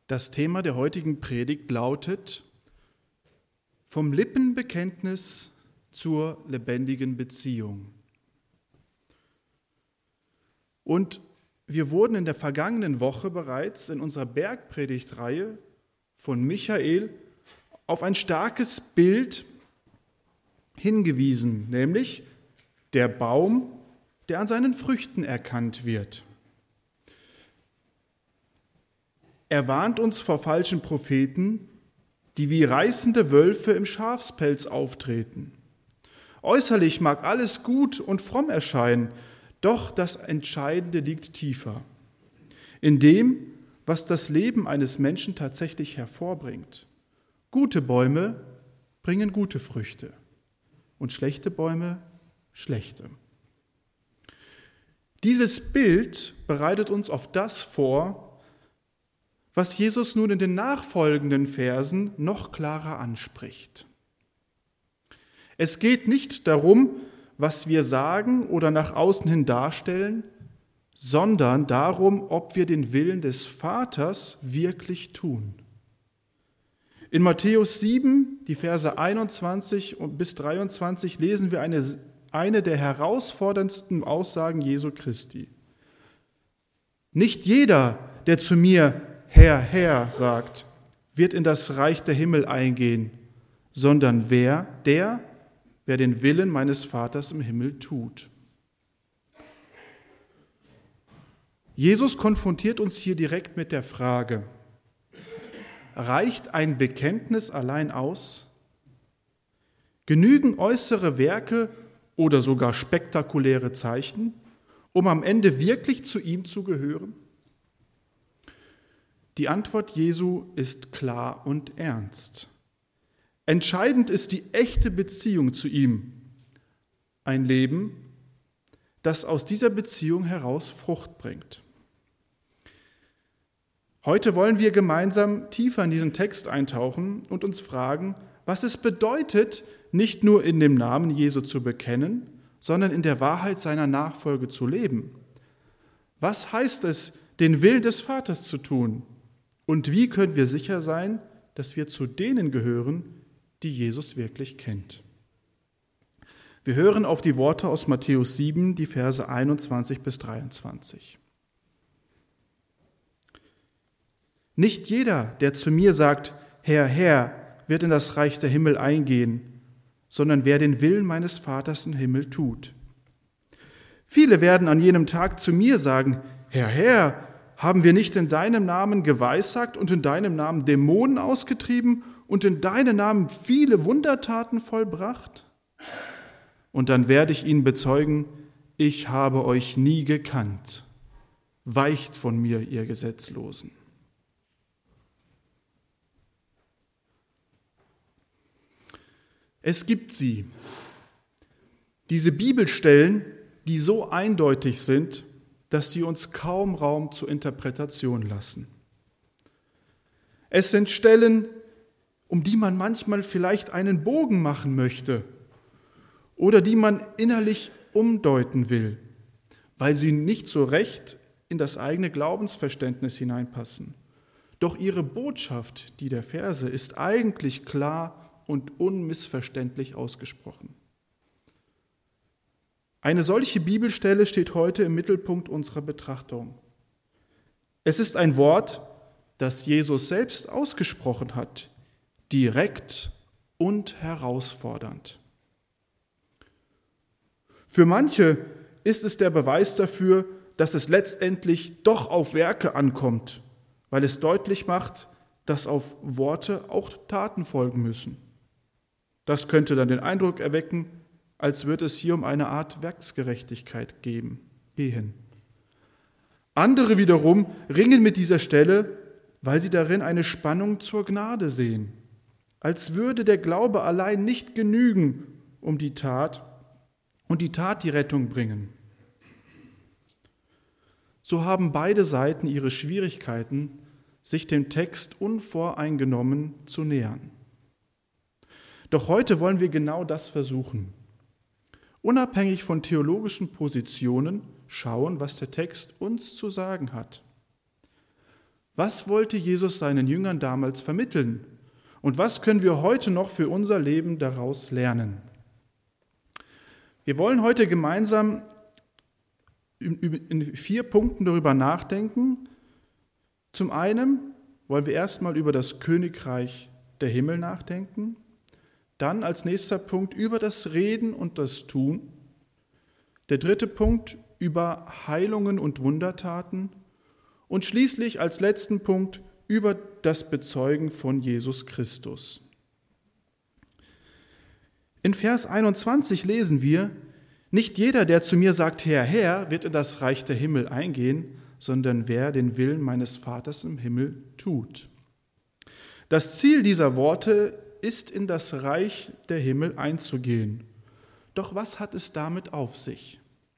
Das Thema der heutigen Predigt lautet: Vom Lippenbekenntnis zur lebendigen Beziehung. Und wir wurden in der vergangenen Woche bereits in unserer Bergpredigtreihe von Michael auf ein starkes Bild hingewiesen, nämlich der Baum, der an seinen Früchten erkannt wird. Er warnt uns vor falschen Propheten, die wie reißende Wölfe im Schafspelz auftreten. Äußerlich mag alles gut und fromm erscheinen, doch das Entscheidende liegt tiefer. In dem, was das Leben eines Menschen tatsächlich hervorbringt. Gute Bäume bringen gute Früchte und schlechte Bäume schlechte. Dieses Bild bereitet uns auf das vor, was Jesus nun in den nachfolgenden Versen noch klarer anspricht. Es geht nicht darum, was wir sagen oder nach außen hin darstellen, sondern darum, ob wir den Willen des Vaters wirklich tun. In Matthäus 7, die Verse 21 bis 23, lesen wir eine der herausforderndsten Aussagen Jesu Christi. Nicht jeder, der zu mir Herr, Herr sagt, wird in das Reich der Himmel eingehen, sondern wer den Willen meines Vaters im Himmel tut. Jesus konfrontiert uns hier direkt mit der Frage: Reicht ein Bekenntnis allein aus? Genügen äußere Werke oder sogar spektakuläre Zeichen, um am Ende wirklich zu ihm zu gehören? Die Antwort Jesu ist klar und ernst. Entscheidend ist die echte Beziehung zu ihm. Ein Leben, das aus dieser Beziehung heraus Frucht bringt. Heute wollen wir gemeinsam tiefer in diesen Text eintauchen und uns fragen, was es bedeutet, nicht nur in dem Namen Jesu zu bekennen, sondern in der Wahrheit seiner Nachfolge zu leben. Was heißt es, den Willen des Vaters zu tun? Und wie können wir sicher sein, dass wir zu denen gehören, die Jesus wirklich kennt? Wir hören auf die Worte aus Matthäus 7, die Verse 21 bis 23. Nicht jeder, der zu mir sagt, Herr, Herr, wird in das Reich der Himmel eingehen, sondern wer den Willen meines Vaters im Himmel tut. Viele werden an jenem Tag zu mir sagen, Herr, Herr, haben wir nicht in deinem Namen geweissagt und in deinem Namen Dämonen ausgetrieben und in deinem Namen viele Wundertaten vollbracht? Und dann werde ich ihnen bezeugen, ich habe euch nie gekannt. Weicht von mir, ihr Gesetzlosen. Es gibt sie, diese Bibelstellen, die so eindeutig sind, dass sie uns kaum Raum zur Interpretation lassen. Es sind Stellen, um die man manchmal vielleicht einen Bogen machen möchte oder die man innerlich umdeuten will, weil sie nicht so recht in das eigene Glaubensverständnis hineinpassen. Doch ihre Botschaft, die der Verse, ist eigentlich klar und unmissverständlich ausgesprochen. Eine solche Bibelstelle steht heute im Mittelpunkt unserer Betrachtung. Es ist ein Wort, das Jesus selbst ausgesprochen hat, direkt und herausfordernd. Für manche ist es der Beweis dafür, dass es letztendlich doch auf Werke ankommt, weil es deutlich macht, dass auf Worte auch Taten folgen müssen. Das könnte dann den Eindruck erwecken, als würde es hier um eine Art Werksgerechtigkeit gehen. Andere wiederum ringen mit dieser Stelle, weil sie darin eine Spannung zur Gnade sehen, als würde der Glaube allein nicht genügen, um die Tat die Rettung bringen. So haben beide Seiten ihre Schwierigkeiten, sich dem Text unvoreingenommen zu nähern. Doch heute wollen wir genau das versuchen. Unabhängig von theologischen Positionen schauen, was der Text uns zu sagen hat. Was wollte Jesus seinen Jüngern damals vermitteln? Und was können wir heute noch für unser Leben daraus lernen? Wir wollen heute gemeinsam in 4 Punkten darüber nachdenken. Zum einen wollen wir erstmal über das Königreich der Himmel nachdenken, dann als nächster Punkt über das Reden und das Tun, der dritte Punkt über Heilungen und Wundertaten und schließlich als letzten Punkt über das Bezeugen von Jesus Christus. In Vers 21 lesen wir: Nicht jeder, der zu mir sagt, Herr, Herr, wird in das Reich der Himmel eingehen, sondern wer den Willen meines Vaters im Himmel tut. Das Ziel dieser Worte ist, in das Reich der Himmel einzugehen. Doch was hat es damit auf sich?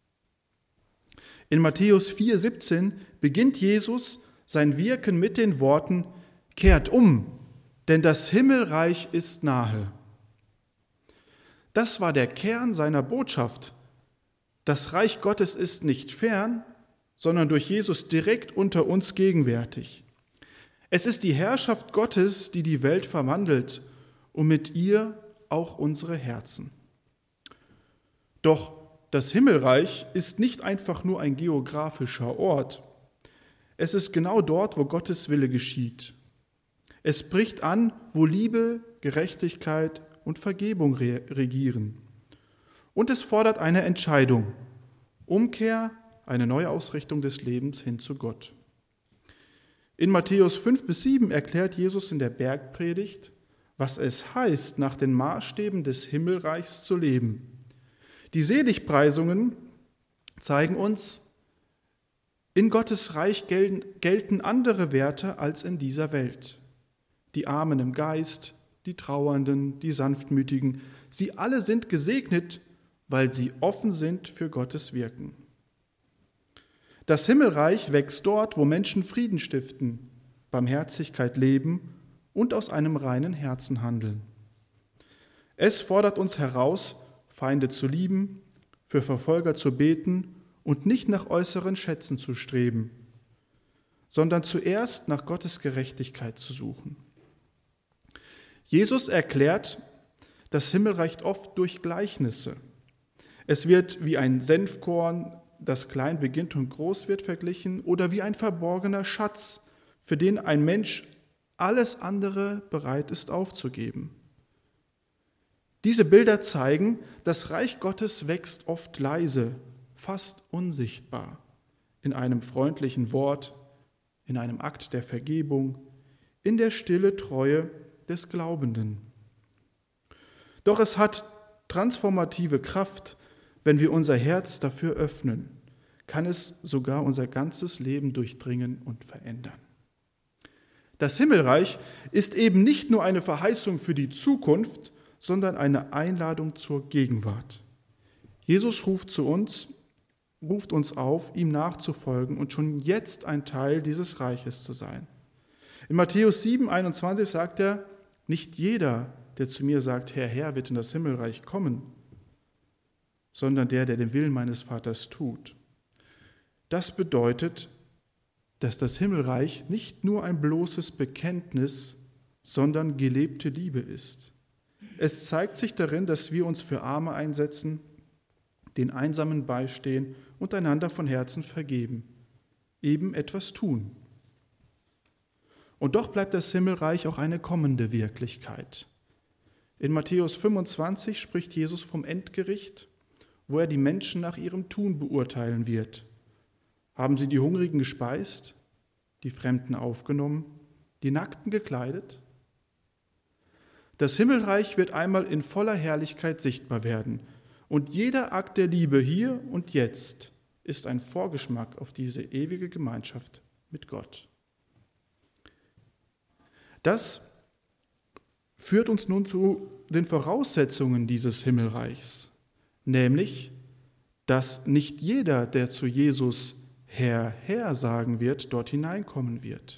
In Matthäus 4,17 beginnt Jesus sein Wirken mit den Worten: Kehrt um, denn das Himmelreich ist nahe. Das war der Kern seiner Botschaft. Das Reich Gottes ist nicht fern, sondern durch Jesus direkt unter uns gegenwärtig. Es ist die Herrschaft Gottes, die die Welt verwandelt und mit ihr auch unsere Herzen. Doch das Himmelreich ist nicht einfach nur ein geografischer Ort. Es ist genau dort, wo Gottes Wille geschieht. Es bricht an, wo Liebe, Gerechtigkeit und Vergebung regieren. Und es fordert eine Entscheidung: Umkehr, eine Neuausrichtung des Lebens hin zu Gott. In Matthäus 5-7 erklärt Jesus in der Bergpredigt, was es heißt, nach den Maßstäben des Himmelreichs zu leben. Die Seligpreisungen zeigen uns, in Gottes Reich gelten andere Werte als in dieser Welt. Die Armen im Geist, die Trauernden, die Sanftmütigen, sie alle sind gesegnet, weil sie offen sind für Gottes Wirken. Das Himmelreich wächst dort, wo Menschen Frieden stiften, Barmherzigkeit leben und aus einem reinen Herzen handeln. Es fordert uns heraus, Feinde zu lieben, für Verfolger zu beten und nicht nach äußeren Schätzen zu streben, sondern zuerst nach Gottes Gerechtigkeit zu suchen. Jesus erklärt das Himmelreich oft durch Gleichnisse. Es wird wie ein Senfkorn, das klein beginnt und groß wird, verglichen, oder wie ein verborgener Schatz, für den ein Mensch alles andere bereit ist aufzugeben. Diese Bilder zeigen, das Reich Gottes wächst oft leise, fast unsichtbar, in einem freundlichen Wort, in einem Akt der Vergebung, in der stille Treue des Glaubenden. Doch es hat transformative Kraft, wenn wir unser Herz dafür öffnen, kann es sogar unser ganzes Leben durchdringen und verändern. Das Himmelreich ist eben nicht nur eine Verheißung für die Zukunft, sondern eine Einladung zur Gegenwart. Jesus ruft uns auf, ihm nachzufolgen und schon jetzt ein Teil dieses Reiches zu sein. In Matthäus 7,21 sagt er: Nicht jeder, der zu mir sagt, Herr, Herr, wird in das Himmelreich kommen, sondern der den Willen meines Vaters tut. Das bedeutet, dass das Himmelreich nicht nur ein bloßes Bekenntnis, sondern gelebte Liebe ist. Es zeigt sich darin, dass wir uns für Arme einsetzen, den Einsamen beistehen und einander von Herzen vergeben, eben etwas tun. Und doch bleibt das Himmelreich auch eine kommende Wirklichkeit. In Matthäus 25 spricht Jesus vom Endgericht, wo er die Menschen nach ihrem Tun beurteilen wird. Haben sie die Hungrigen gespeist, die Fremden aufgenommen, die Nackten gekleidet? Das Himmelreich wird einmal in voller Herrlichkeit sichtbar werden. Und jeder Akt der Liebe hier und jetzt ist ein Vorgeschmack auf diese ewige Gemeinschaft mit Gott. Das führt uns nun zu den Voraussetzungen dieses Himmelreichs, nämlich, dass nicht jeder, der zu Jesus Herr, Herr sagen wird, dort hineinkommen wird.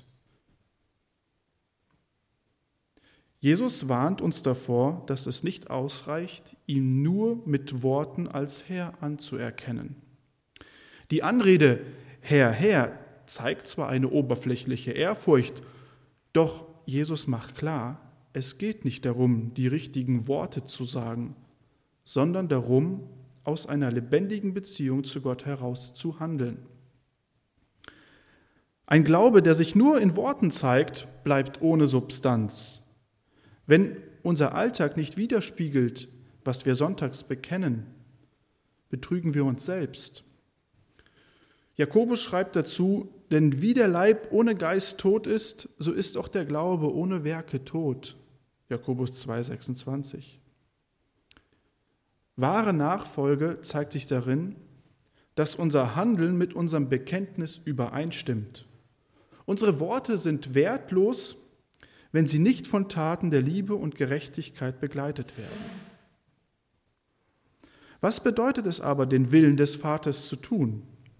Jesus warnt uns davor, dass es nicht ausreicht, ihn nur mit Worten als Herr anzuerkennen. Die Anrede Herr, Herr zeigt zwar eine oberflächliche Ehrfurcht, doch Jesus macht klar, es geht nicht darum, die richtigen Worte zu sagen, sondern darum, aus einer lebendigen Beziehung zu Gott heraus zu handeln. Ein Glaube, der sich nur in Worten zeigt, bleibt ohne Substanz. Wenn unser Alltag nicht widerspiegelt, was wir sonntags bekennen, betrügen wir uns selbst. Jakobus schreibt dazu, denn wie der Leib ohne Geist tot ist, so ist auch der Glaube ohne Werke tot. Jakobus 2,26. Wahre Nachfolge zeigt sich darin, dass unser Handeln mit unserem Bekenntnis übereinstimmt. Unsere Worte sind wertlos, wenn sie nicht von Taten der Liebe und Gerechtigkeit begleitet werden. Was bedeutet es aber, den Willen des Vaters zu tun?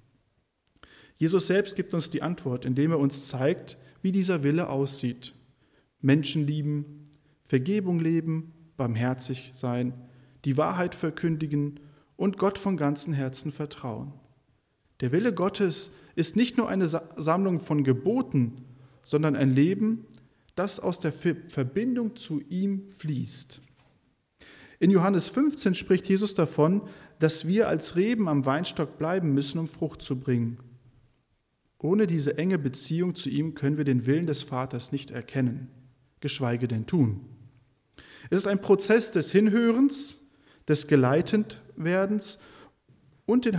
Jesus selbst gibt uns die Antwort, indem er uns zeigt, wie dieser Wille aussieht. Menschen lieben, Vergebung leben, barmherzig sein, die Wahrheit verkündigen und Gott von ganzem Herzen vertrauen. Der Wille Gottes ist nicht nur eine Sammlung von Geboten, sondern ein Leben, das aus der Verbindung zu ihm fließt. In Johannes 15 spricht Jesus davon, dass wir als Reben am Weinstock bleiben müssen, um Frucht zu bringen. Ohne diese enge Beziehung zu ihm können wir den Willen des Vaters nicht erkennen, geschweige denn tun. Es ist ein Prozess des Hinhörens, des Geleitendwerdens und durch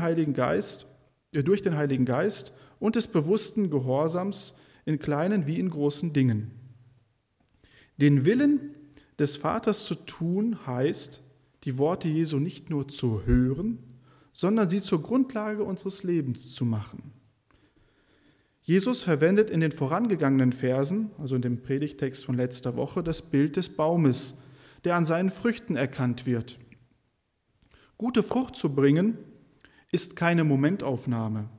den Heiligen Geist und des bewussten Gehorsams in kleinen wie in großen Dingen. Den Willen des Vaters zu tun heißt, die Worte Jesu nicht nur zu hören, sondern sie zur Grundlage unseres Lebens zu machen. Jesus verwendet in den vorangegangenen Versen, also in dem Predigtext von letzter Woche, das Bild des Baumes, der an seinen Früchten erkannt wird. Gute Frucht zu bringen, ist keine Momentaufnahme,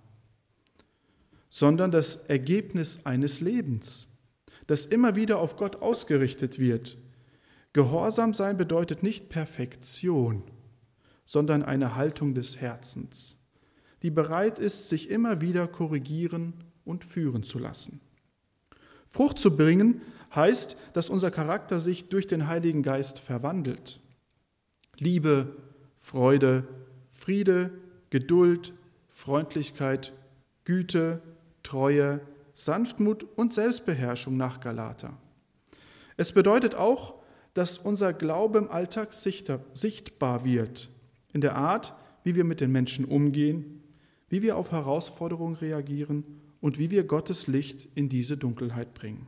sondern das Ergebnis eines Lebens, das immer wieder auf Gott ausgerichtet wird. Gehorsam sein bedeutet nicht Perfektion, sondern eine Haltung des Herzens, die bereit ist, sich immer wieder korrigieren und führen zu lassen. Frucht zu bringen heißt, dass unser Charakter sich durch den Heiligen Geist verwandelt. Liebe, Freude, Friede, Geduld, Freundlichkeit, Güte, Treue, Sanftmut und Selbstbeherrschung nach Galater. Es bedeutet auch, dass unser Glaube im Alltag sichtbar wird, in der Art, wie wir mit den Menschen umgehen, wie wir auf Herausforderungen reagieren und wie wir Gottes Licht in diese Dunkelheit bringen.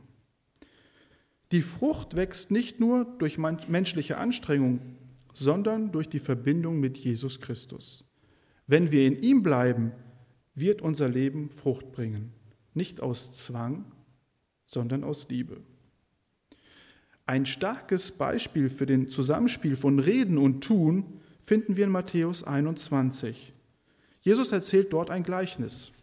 Die Frucht wächst nicht nur durch menschliche Anstrengung, sondern durch die Verbindung mit Jesus Christus. Wenn wir in ihm bleiben, wird unser Leben Frucht bringen, nicht aus Zwang, sondern aus Liebe. Ein starkes Beispiel für den Zusammenspiel von Reden und Tun finden wir in Matthäus 21. Jesus erzählt dort ein Gleichnis.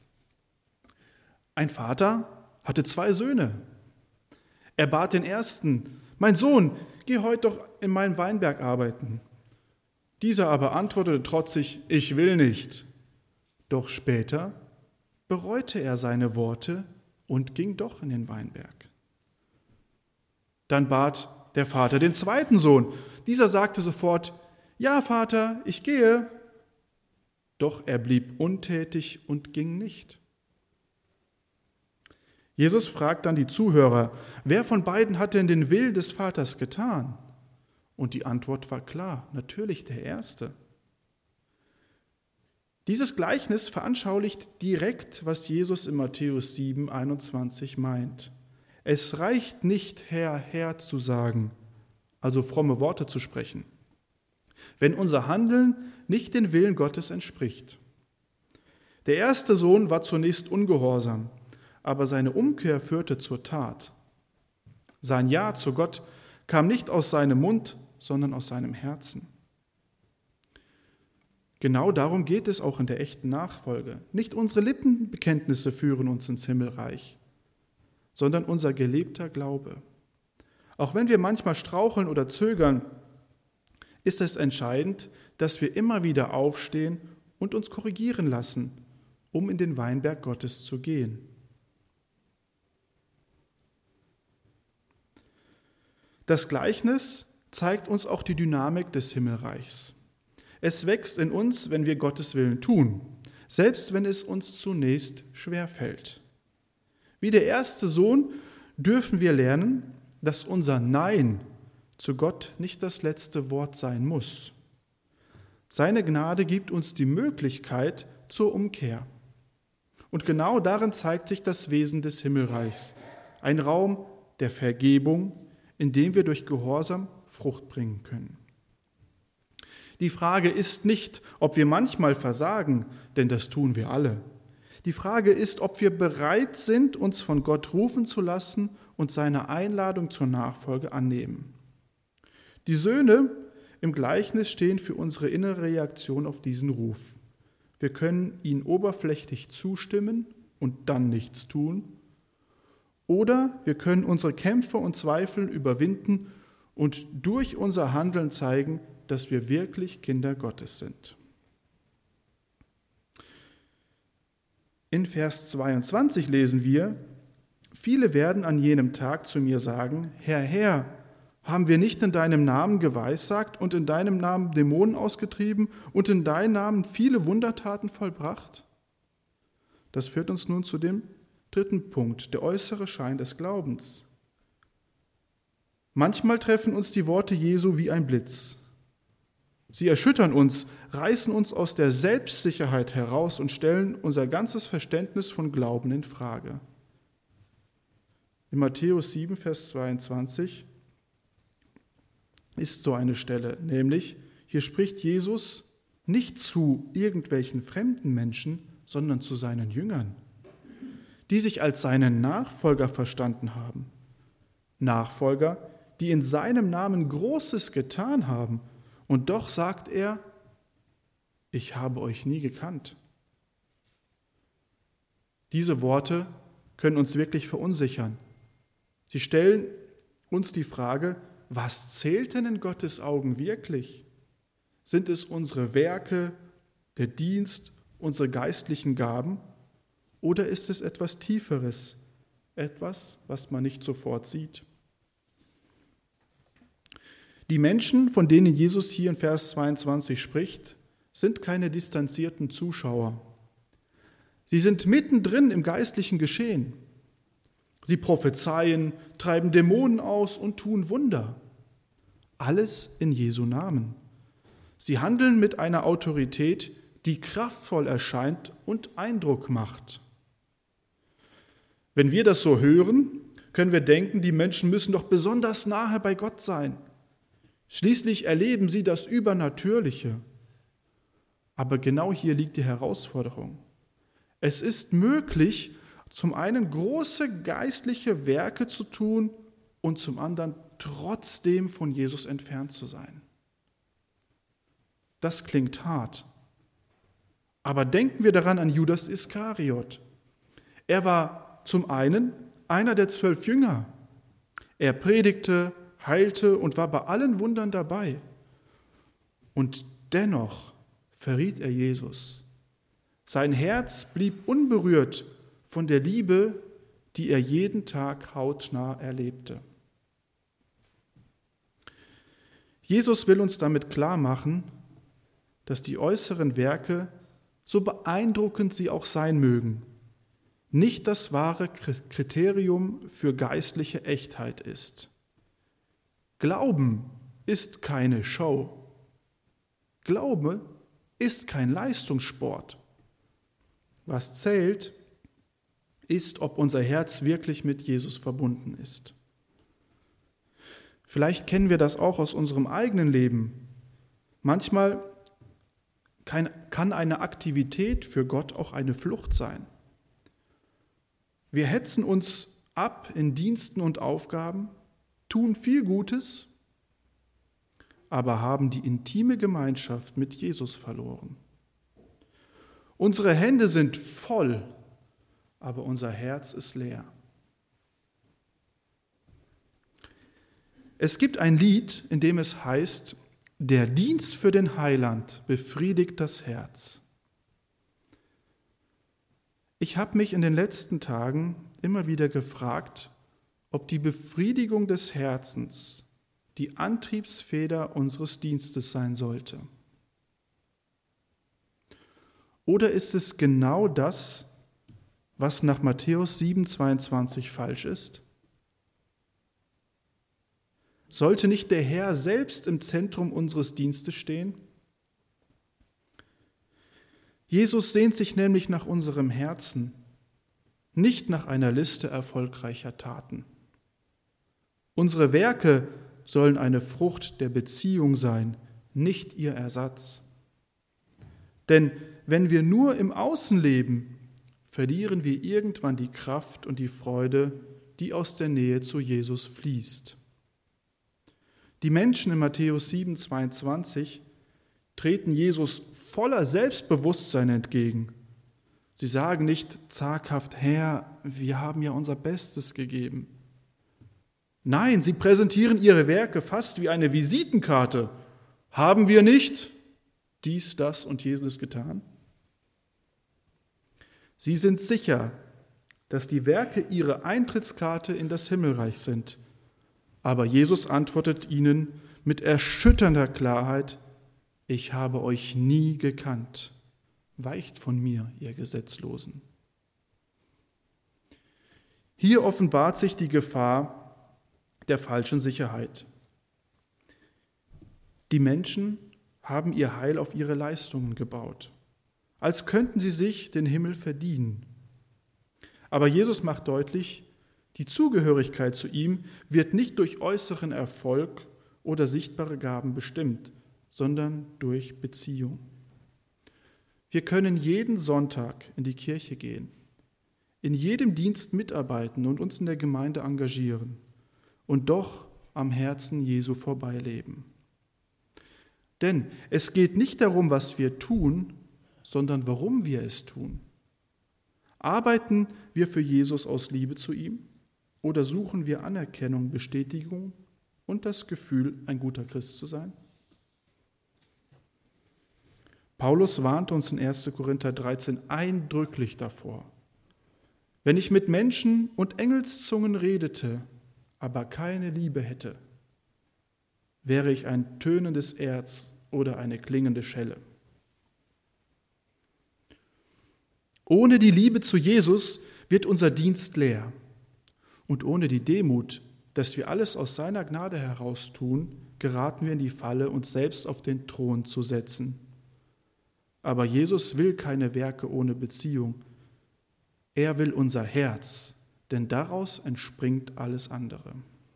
Ein Vater hatte 2 Söhne. Er bat den ersten: Mein Sohn, geh heute doch in meinen Weinberg arbeiten. Dieser aber antwortete trotzig: Ich will nicht. Doch später bereute er seine Worte und ging doch in den Weinberg. Dann bat der Vater den zweiten Sohn. Dieser sagte sofort: Ja, Vater, ich gehe. Doch er blieb untätig und ging nicht. Jesus fragt dann die Zuhörer: Wer von beiden hat denn den Willen des Vaters getan? Und die Antwort war klar: natürlich der Erste. Dieses Gleichnis veranschaulicht direkt, was Jesus in Matthäus 7, 21 meint. Es reicht nicht, Herr, Herr zu sagen, also fromme Worte zu sprechen, wenn unser Handeln nicht dem Willen Gottes entspricht. Der erste Sohn war zunächst ungehorsam, aber seine Umkehr führte zur Tat. Sein Ja zu Gott kam nicht aus seinem Mund, sondern aus seinem Herzen. Genau darum geht es auch in der echten Nachfolge. Nicht unsere Lippenbekenntnisse führen uns ins Himmelreich, sondern unser gelebter Glaube. Auch wenn wir manchmal straucheln oder zögern, ist es entscheidend, dass wir immer wieder aufstehen und uns korrigieren lassen, um in den Weinberg Gottes zu gehen. Das Gleichnis zeigt uns auch die Dynamik des Himmelreichs. Es wächst in uns, wenn wir Gottes Willen tun, selbst wenn es uns zunächst schwerfällt. Wie der erste Sohn dürfen wir lernen, dass unser Nein zu Gott nicht das letzte Wort sein muss. Seine Gnade gibt uns die Möglichkeit zur Umkehr. Und genau darin zeigt sich das Wesen des Himmelreichs. Ein Raum der Vergebung, in dem wir durch Gehorsam Frucht bringen können. Die Frage ist nicht, ob wir manchmal versagen, denn das tun wir alle. Die Frage ist, ob wir bereit sind, uns von Gott rufen zu lassen und seine Einladung zur Nachfolge annehmen. Die Söhne im Gleichnis stehen für unsere innere Reaktion auf diesen Ruf. Wir können ihnen oberflächlich zustimmen und dann nichts tun. Oder wir können unsere Kämpfe und Zweifel überwinden und durch unser Handeln zeigen, dass wir wirklich Kinder Gottes sind. In Vers 22 lesen wir: Viele werden an jenem Tag zu mir sagen: Herr, Herr, haben wir nicht in deinem Namen geweissagt und in deinem Namen Dämonen ausgetrieben und in deinem Namen viele Wundertaten vollbracht? Das führt uns nun zu dem dritten Punkt, der äußere Schein des Glaubens. Manchmal treffen uns die Worte Jesu wie ein Blitz. Sie erschüttern uns, reißen uns aus der Selbstsicherheit heraus und stellen unser ganzes Verständnis von Glauben in Frage. In Matthäus 7, Vers 22 ist so eine Stelle, nämlich hier spricht Jesus nicht zu irgendwelchen fremden Menschen, sondern zu seinen Jüngern, die sich als seine Nachfolger verstanden haben. Nachfolger, die in seinem Namen Großes getan haben. Und doch sagt er: Ich habe euch nie gekannt. Diese Worte können uns wirklich verunsichern. Sie stellen uns die Frage: Was zählt denn in Gottes Augen wirklich? Sind es unsere Werke, der Dienst, unsere geistlichen Gaben? Oder ist es etwas Tieferes, etwas, was man nicht sofort sieht? Die Menschen, von denen Jesus hier in Vers 22 spricht, sind keine distanzierten Zuschauer. Sie sind mittendrin im geistlichen Geschehen. Sie prophezeien, treiben Dämonen aus und tun Wunder. Alles in Jesu Namen. Sie handeln mit einer Autorität, die kraftvoll erscheint und Eindruck macht. Wenn wir das so hören, können wir denken, die Menschen müssen doch besonders nahe bei Gott sein. Schließlich erleben sie das Übernatürliche. Aber genau hier liegt die Herausforderung. Es ist möglich, zum einen große geistliche Werke zu tun und zum anderen trotzdem von Jesus entfernt zu sein. Das klingt hart. Aber denken wir daran an Judas Iskariot. Er war zum einen einer der 12 Jünger. Er predigte, heilte und war bei allen Wundern dabei. Und dennoch verriet er Jesus. Sein Herz blieb unberührt von der Liebe, die er jeden Tag hautnah erlebte. Jesus will uns damit klar machen, dass die äußeren Werke, so beeindruckend sie auch sein mögen, nicht das wahre Kriterium für geistliche Echtheit ist. Glauben ist keine Show. Glaube ist kein Leistungssport. Was zählt, ist, ob unser Herz wirklich mit Jesus verbunden ist. Vielleicht kennen wir das auch aus unserem eigenen Leben. Manchmal kann eine Aktivität für Gott auch eine Flucht sein. Wir hetzen uns ab in Diensten und Aufgaben, tun viel Gutes, aber haben die intime Gemeinschaft mit Jesus verloren. Unsere Hände sind voll, aber unser Herz ist leer. Es gibt ein Lied, in dem es heißt: Der Dienst für den Heiland befriedigt das Herz. Ich habe mich in den letzten Tagen immer wieder gefragt, ob die Befriedigung des Herzens die Antriebsfeder unseres Dienstes sein sollte? Oder ist es genau das, was nach Matthäus 7,22 falsch ist? Sollte nicht der Herr selbst im Zentrum unseres Dienstes stehen? Jesus sehnt sich nämlich nach unserem Herzen, nicht nach einer Liste erfolgreicher Taten. Unsere Werke sollen eine Frucht der Beziehung sein, nicht ihr Ersatz. Denn wenn wir nur im Außen leben, verlieren wir irgendwann die Kraft und die Freude, die aus der Nähe zu Jesus fließt. Die Menschen in Matthäus 7,22 treten Jesus voller Selbstbewusstsein entgegen. Sie sagen nicht zaghaft, Herr, wir haben ja unser Bestes gegeben. Nein, sie präsentieren ihre Werke fast wie eine Visitenkarte. Haben wir nicht dies, das und jenes getan? Sie sind sicher, dass die Werke ihre Eintrittskarte in das Himmelreich sind. Aber Jesus antwortet ihnen mit erschütternder Klarheit, ich habe euch nie gekannt. Weicht von mir, ihr Gesetzlosen. Hier offenbart sich die Gefahr der falschen Sicherheit. Die Menschen haben ihr Heil auf ihre Leistungen gebaut, als könnten sie sich den Himmel verdienen. Aber Jesus macht deutlich, die Zugehörigkeit zu ihm wird nicht durch äußeren Erfolg oder sichtbare Gaben bestimmt, sondern durch Beziehung. Wir können jeden Sonntag in die Kirche gehen, in jedem Dienst mitarbeiten und uns in der Gemeinde engagieren und doch am Herzen Jesu vorbeileben. Denn es geht nicht darum, was wir tun, sondern warum wir es tun. Arbeiten wir für Jesus aus Liebe zu ihm oder suchen wir Anerkennung, Bestätigung und das Gefühl, ein guter Christ zu sein? Paulus warnt uns in 1. Korinther 13 eindrücklich davor. Wenn ich mit Menschen und Engelszungen redete, aber keine Liebe hätte, wäre ich ein tönendes Erz oder eine klingende Schelle. Ohne die Liebe zu Jesus wird unser Dienst leer. Und ohne die Demut, dass wir alles aus seiner Gnade heraus tun, geraten wir in die Falle, uns selbst auf den Thron zu setzen. Aber Jesus will keine Werke ohne Beziehung. Er will unser Herz, denn daraus entspringt alles andere.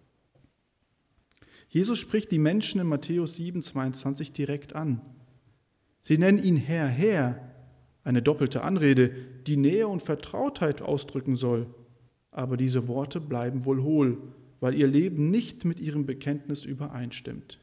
Jesus spricht die Menschen in Matthäus 7,22 direkt an. Sie nennen ihn Herr, Herr, eine doppelte Anrede, die Nähe und Vertrautheit ausdrücken soll. Aber diese Worte bleiben wohl hohl, weil ihr Leben nicht mit ihrem Bekenntnis übereinstimmt.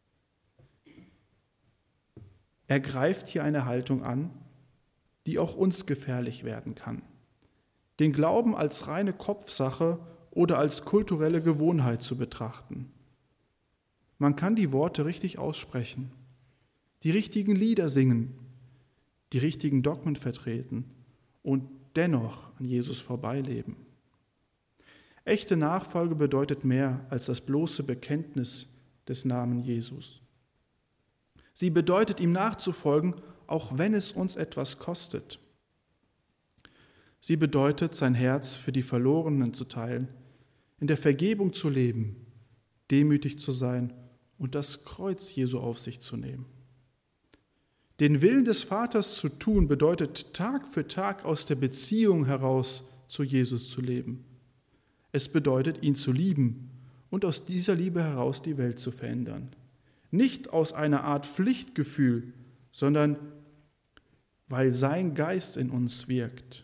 Er greift hier eine Haltung an, die auch uns gefährlich werden kann. Den Glauben als reine Kopfsache oder als kulturelle Gewohnheit zu betrachten. Man kann die Worte richtig aussprechen, die richtigen Lieder singen, die richtigen Dogmen vertreten und dennoch an Jesus vorbeileben. Echte Nachfolge bedeutet mehr als das bloße Bekenntnis des Namens Jesus. Sie bedeutet, ihm nachzufolgen, auch wenn es uns etwas kostet. Sie bedeutet, sein Herz für die Verlorenen zu teilen, in der Vergebung zu leben, demütig zu sein und das Kreuz Jesu auf sich zu nehmen. Den Willen des Vaters zu tun, bedeutet, Tag für Tag aus der Beziehung heraus zu Jesus zu leben. Es bedeutet, ihn zu lieben und aus dieser Liebe heraus die Welt zu verändern. Nicht aus einer Art Pflichtgefühl, sondern weil sein Geist in uns wirkt.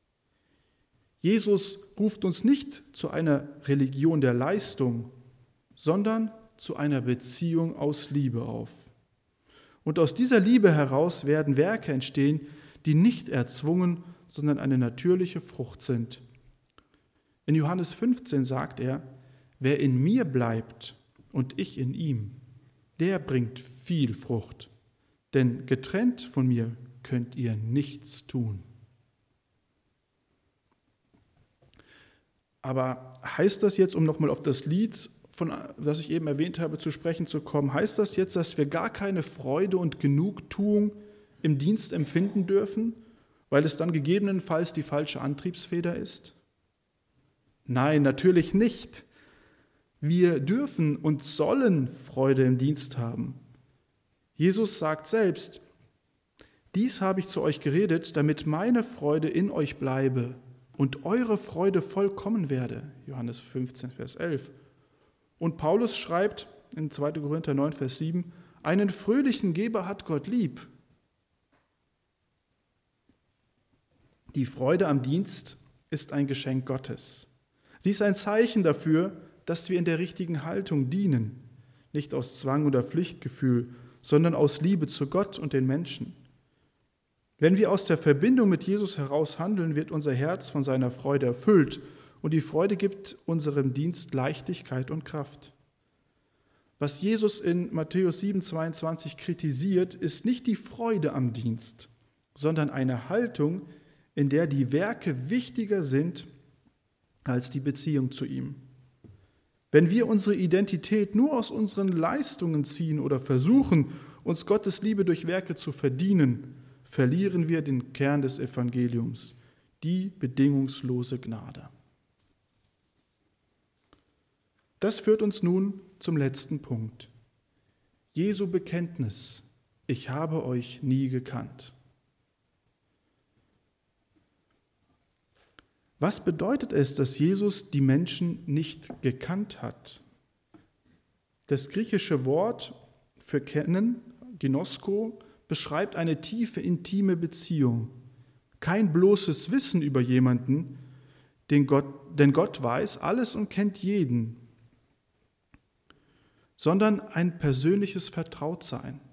Jesus ruft uns nicht zu einer Religion der Leistung, sondern zu einer Beziehung aus Liebe auf. Und aus dieser Liebe heraus werden Werke entstehen, die nicht erzwungen, sondern eine natürliche Frucht sind. In Johannes 15 sagt er, wer in mir bleibt und ich in ihm, der bringt viel Frucht, denn getrennt von mir könnt ihr nichts tun. Aber heißt das jetzt, um nochmal auf das Lied was ich eben erwähnt habe, zu sprechen zu kommen, heißt das jetzt, dass wir gar keine Freude und Genugtuung im Dienst empfinden dürfen, weil es dann gegebenenfalls die falsche Antriebsfeder ist? Nein, natürlich nicht. Wir dürfen und sollen Freude im Dienst haben. Jesus sagt selbst: Dies habe ich zu euch geredet, damit meine Freude in euch bleibe und eure Freude vollkommen werde. Johannes 15, Vers 11. Und Paulus schreibt in 2. Korinther 9, Vers 7, einen fröhlichen Geber hat Gott lieb. Die Freude am Dienst ist ein Geschenk Gottes. Sie ist ein Zeichen dafür, dass wir in der richtigen Haltung dienen, nicht aus Zwang oder Pflichtgefühl, sondern aus Liebe zu Gott und den Menschen. Wenn wir aus der Verbindung mit Jesus heraus handeln, wird unser Herz von seiner Freude erfüllt und die Freude gibt unserem Dienst Leichtigkeit und Kraft. Was Jesus in Matthäus 7, 22 kritisiert, ist nicht die Freude am Dienst, sondern eine Haltung, in der die Werke wichtiger sind als die Beziehung zu ihm. Wenn wir unsere Identität nur aus unseren Leistungen ziehen oder versuchen, uns Gottes Liebe durch Werke zu verdienen, verlieren wir den Kern des Evangeliums, die bedingungslose Gnade. Das führt uns nun zum letzten Punkt. Jesu Bekenntnis: Ich habe euch nie gekannt. Was bedeutet es, dass Jesus die Menschen nicht gekannt hat? Das griechische Wort für kennen, Ginosko, beschreibt eine tiefe, intime Beziehung. Kein bloßes Wissen über jemanden, denn Gott weiß alles und kennt jeden, sondern ein persönliches Vertrautsein.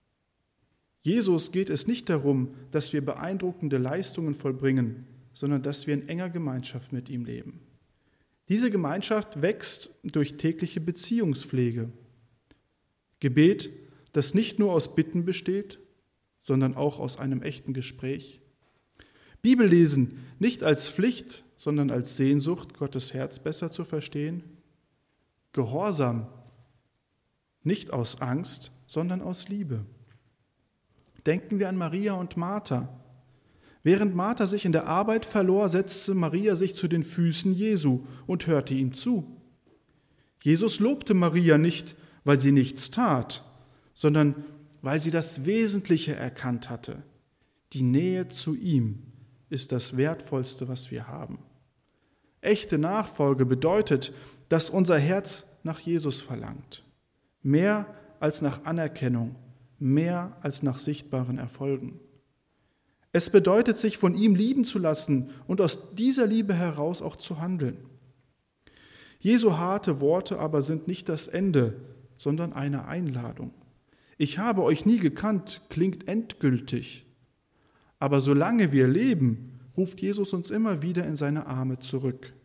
Jesus geht es nicht darum, dass wir beeindruckende Leistungen vollbringen, sondern dass wir in enger Gemeinschaft mit ihm leben. Diese Gemeinschaft wächst durch tägliche Beziehungspflege. Gebet, das nicht nur aus Bitten besteht, sondern auch aus einem echten Gespräch. Bibellesen, nicht als Pflicht, sondern als Sehnsucht, Gottes Herz besser zu verstehen. Gehorsam, nicht aus Angst, sondern aus Liebe. Denken wir an Maria und Martha. Während Martha sich in der Arbeit verlor, setzte Maria sich zu den Füßen Jesu und hörte ihm zu. Jesus lobte Maria nicht, weil sie nichts tat, sondern weil sie das Wesentliche erkannt hatte. Die Nähe zu ihm ist das Wertvollste, was wir haben. Echte Nachfolge bedeutet, dass unser Herz nach Jesus verlangt. Mehr als nach Anerkennung, mehr als nach sichtbaren Erfolgen. Es bedeutet, sich von ihm lieben zu lassen und aus dieser Liebe heraus auch zu handeln. Jesu harte Worte aber sind nicht das Ende, sondern eine Einladung. Ich habe euch nie gekannt, klingt endgültig. Aber solange wir leben, ruft Jesus uns immer wieder in seine Arme zurück.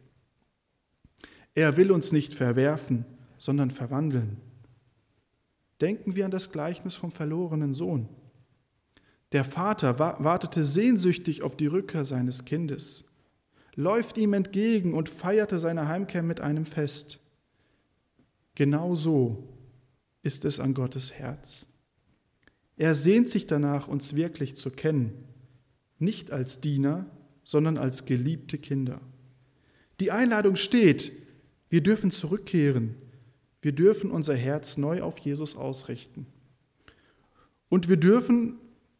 Er will uns nicht verwerfen, sondern verwandeln. Denken wir an das Gleichnis vom verlorenen Sohn. Der Vater wartete sehnsüchtig auf die Rückkehr seines Kindes, läuft ihm entgegen und feierte seine Heimkehr mit einem Fest. Genau so ist es an Gottes Herz. Er sehnt sich danach, uns wirklich zu kennen, nicht als Diener, sondern als geliebte Kinder. Die Einladung steht, wir dürfen zurückkehren, wir dürfen unser Herz neu auf Jesus ausrichten. Und wir dürfen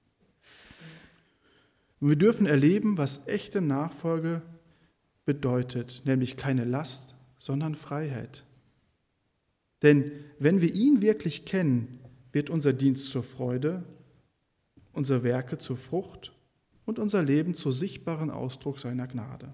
erleben, was echte Nachfolge bedeutet, nämlich keine Last, sondern Freiheit. Denn wenn wir ihn wirklich kennen, wird unser Dienst zur Freude, unsere Werke zur Frucht und unser Leben zu sichtbaren Ausdruck seiner Gnade.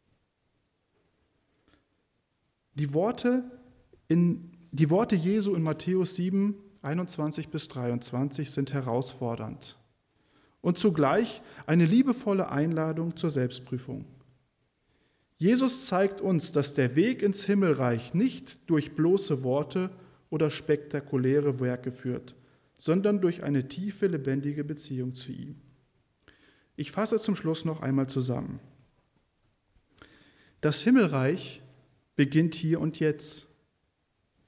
Die Worte Jesu in Matthäus 7, 21 bis 23 sind herausfordernd und zugleich eine liebevolle Einladung zur Selbstprüfung. Jesus zeigt uns, dass der Weg ins Himmelreich nicht durch bloße Worte oder spektakuläre Werke führt, sondern durch eine tiefe, lebendige Beziehung zu ihm. Ich fasse zum Schluss noch einmal zusammen. Das Himmelreich beginnt hier und jetzt.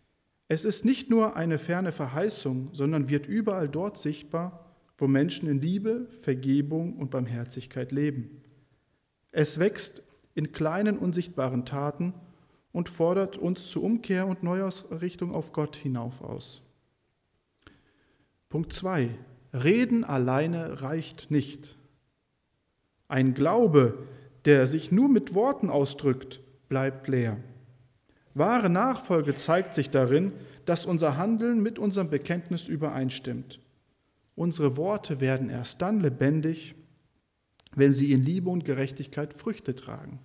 Es ist nicht nur eine ferne Verheißung, sondern wird überall dort sichtbar, wo Menschen in Liebe, Vergebung und Barmherzigkeit leben. Es wächst in kleinen, unsichtbaren Taten und fordert uns zur Umkehr und Neuausrichtung auf Gott hinauf aus. Punkt 2. Reden alleine reicht nicht. Ein Glaube, der sich nur mit Worten ausdrückt, bleibt leer. Wahre Nachfolge zeigt sich darin, dass unser Handeln mit unserem Bekenntnis übereinstimmt. Unsere Worte werden erst dann lebendig, wenn sie in Liebe und Gerechtigkeit Früchte tragen.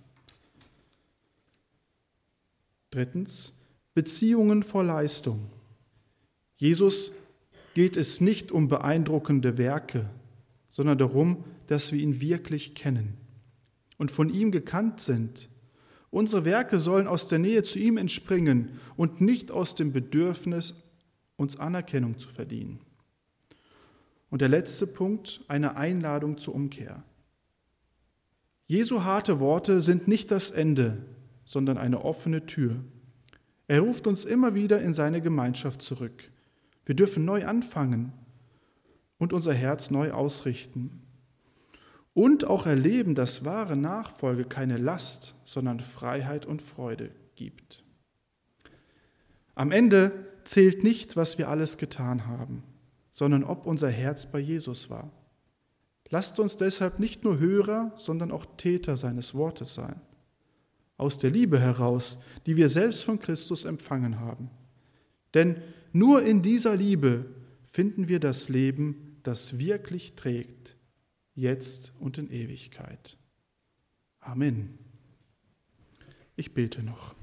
3. Beziehungen vor Leistung. Jesus geht es nicht um beeindruckende Werke, sondern darum, dass wir ihn wirklich kennen und von ihm gekannt sind. Unsere Werke sollen aus der Nähe zu ihm entspringen und nicht aus dem Bedürfnis, uns Anerkennung zu verdienen. Und der letzte Punkt, eine Einladung zur Umkehr. Jesu harte Worte sind nicht das Ende, sondern eine offene Tür. Er ruft uns immer wieder in seine Gemeinschaft zurück. Wir dürfen neu anfangen und unser Herz neu ausrichten. Und auch erleben, dass wahre Nachfolge keine Last, sondern Freiheit und Freude gibt. Am Ende zählt nicht, was wir alles getan haben, sondern ob unser Herz bei Jesus war. Lasst uns deshalb nicht nur Hörer, sondern auch Täter seines Wortes sein. Aus der Liebe heraus, die wir selbst von Christus empfangen haben. Denn nur in dieser Liebe finden wir das Leben, das wirklich trägt, jetzt und in Ewigkeit. Amen. Ich bete noch.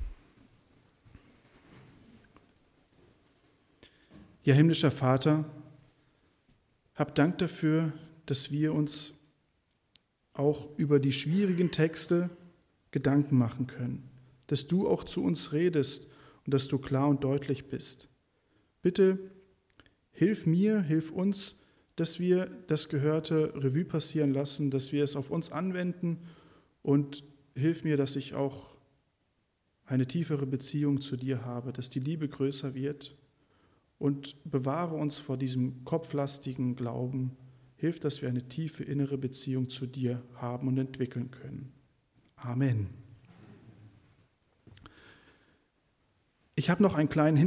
Ja, himmlischer Vater, hab Dank dafür, dass wir uns auch über die schwierigen Texte Gedanken machen können, dass du auch zu uns redest und dass du klar und deutlich bist. Bitte hilf mir, hilf uns, dass wir das Gehörte Revue passieren lassen, dass wir es auf uns anwenden und hilf mir, dass ich auch eine tiefere Beziehung zu dir habe, dass die Liebe größer wird und bewahre uns vor diesem kopflastigen Glauben. Hilf, dass wir eine tiefe innere Beziehung zu dir haben und entwickeln können. Amen. Ich habe noch einen kleinen